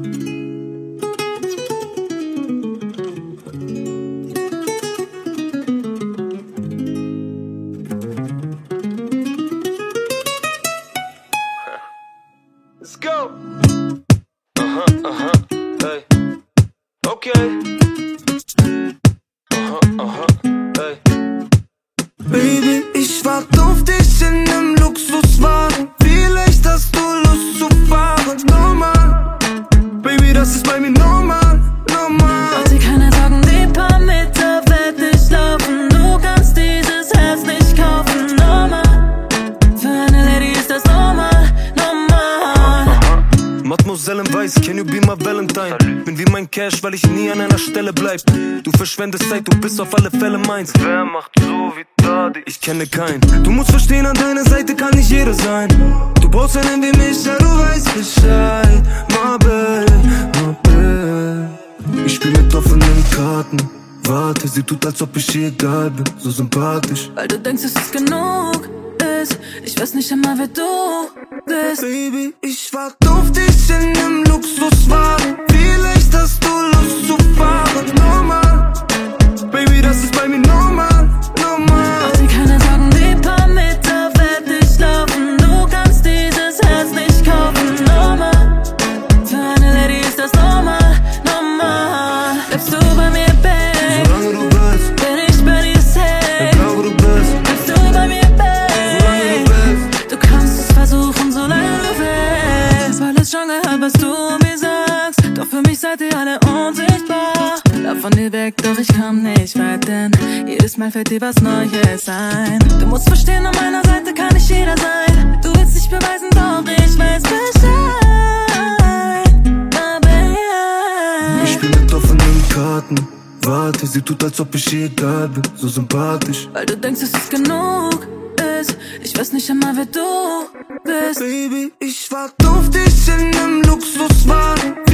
Let's go. Hey. Okay. Hey. Baby, ich wart auf dich in nem Luxuswagen. Vielleicht hast du Lust zu fahren. Normal. Baby, das ist bei mir normal. Normal. Mach dir keine Sorgen, die paar Meter werd ich laufen. Du kannst dieses Herz nicht kaufen. Normal. Für eine Lady ist das normal. Mademoiselle in Weiß, can you be my Valentine? Bin wie mein Cash, weil ich nie an einer Stelle bleib. Du verschwendest Zeit, du bist auf alle Fälle meins. Wer macht so wie Daddy? Ich kenne keinen. Du musst verstehen, an deiner Seite kann nicht jeder sein. Du brauchst einen wie mich, ja du weißt Bescheid. My bad. Ich spiel mit offenen Karten. Warte, sie tut, als ob ich ihr egal bin. So sympathisch. Weil du denkst, es ist genug. Ich weiß nicht immer, wer du bist. Baby, ich wart auf dich in nem Luxuswagen. Vielleicht hast du Lust zu fahren. Normal. Baby, das ist bei mir normal. Normal. Mach dir keine Sorgen, die paar Meter werd ich laufen. Du kannst dieses Herz nicht kaufen. Normal. Für eine Lady ist das normal. Normal. Bleibst du bei mir, Babe? Solange du bist, bin ich bei dir safe. ich glaube, du bist. Bleibst du bei mir, Babe? Du kannst es versuchen, solange du willst. Alles schon gehört, was du mir sagst. Doch für mich seid ihr alle unsichtbar. Lauf von dir weg, doch ich komm nicht weit, denn jedes Mal fällt dir was Neues ein. Du musst verstehen, an meiner Seite kann nicht jeder sein. Du willst dich beweisen, doch ich weiß Bescheid. Ich spiel mit offenen Karten. Warte, sie tut, als ob ich ihr egal bin. So sympathisch. Weil du denkst, es ist genug. Ich weiß nicht immer, wer du bist. Baby, ich wart auf dich in nem Luxuswagen.